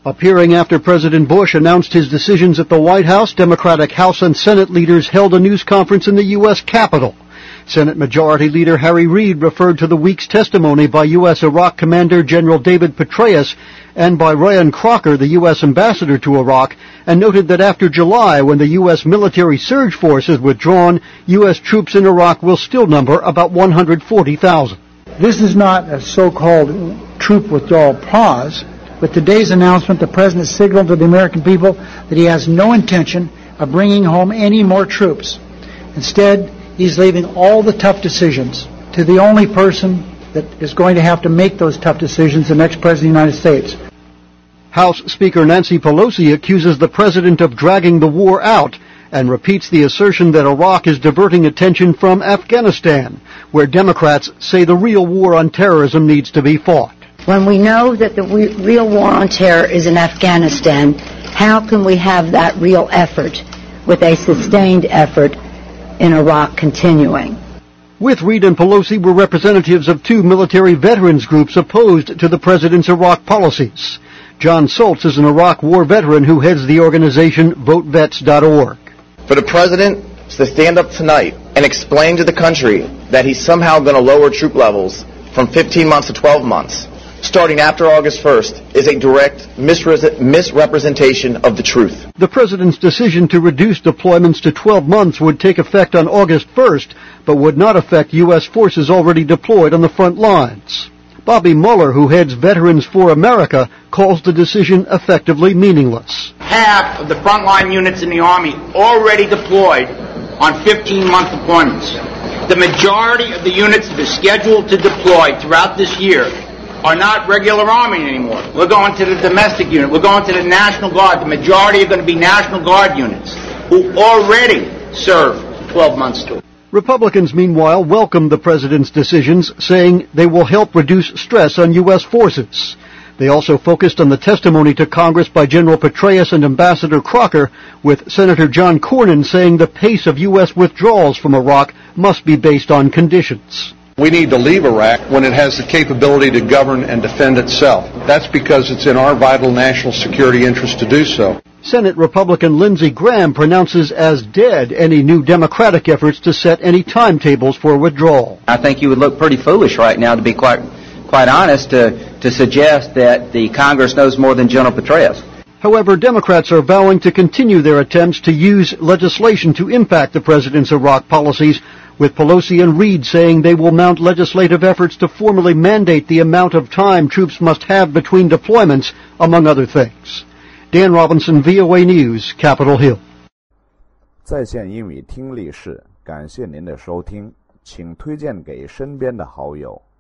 Appearing after President Bush announced his decisions at the White House, Democratic House and Senate leaders held a news conference in the U.S. Capitol. Senate Majority Leader Harry Reid referred to the week's testimony by U.S. Iraq Commander General David Petraeus and by Ryan Crocker, the U.S. ambassador to Iraq, and noted that after July, when the U.S. military surge force is withdrawn, U.S. troops in Iraq will still number about 140,000. This is not a so-called troop withdrawal pause. With today's announcement, the President signaled to the American people that he has no intention of bringing home any more troops. Instead, he's leaving all the tough decisions to the only person that is going to have to make those tough decisions, the next President of the United States. House Speaker Nancy Pelosi accuses the President of dragging the war out and repeats the assertion that Iraq is diverting attention from Afghanistan, where Democrats say the real war on terrorism needs to be fought. When we know that the real war on terror is in Afghanistan, how can we have that real effort with a sustained effort in Iraq continuing? With Reid and Pelosi were representatives of two military veterans groups opposed to the President's Iraq policies. John Soltz is an Iraq war veteran who heads the organization VoteVets.org. For the President to stand up tonight and explain to the country that he's somehow going to lower troop levels from 15 months to 12 months, starting after August 1st, is a direct misrepresentation of the truth. The President's decision to reduce deployments to 12 months would take effect on August 1st, but would not affect U.S. forces already deployed on the front lines. Bobby Mueller, who heads Veterans for America, calls the decision effectively meaningless. Half of the frontline units in the Army already deployed on 15-month deployments. The majority of the units that are scheduled to deploy throughout this year are not regular Army anymore. We're going to the domestic unit. We're going to the National Guard. The majority are going to be National Guard units who already serve 12 months to. Republicans, meanwhile, welcomed the President's decisions, saying they will help reduce stress on U.S. forces. They also focused on the testimony to Congress by General Petraeus and Ambassador Crocker, with Senator John Cornyn saying the pace of U.S. withdrawals from Iraq must be based on conditions. We need to leave Iraq when it has the capability to govern and defend itself. That's because it's in our vital national security interest to do so. Senate Republican Lindsey Graham pronounces as dead any new Democratic efforts to set any timetables for withdrawal. I think you would look pretty foolish right now, to be quite honest, to suggest that the Congress knows more than General Petraeus. However, Democrats are vowing to continue their attempts to use legislation to impact the President's Iraq policies, with Pelosi and Reid saying they will mount legislative efforts to formally mandate the amount of time troops must have between deployments, among other things. Dan Robinson, VOA News, Capitol Hill. 在线英语听力室，感谢您的收听，请推荐给身边的好友。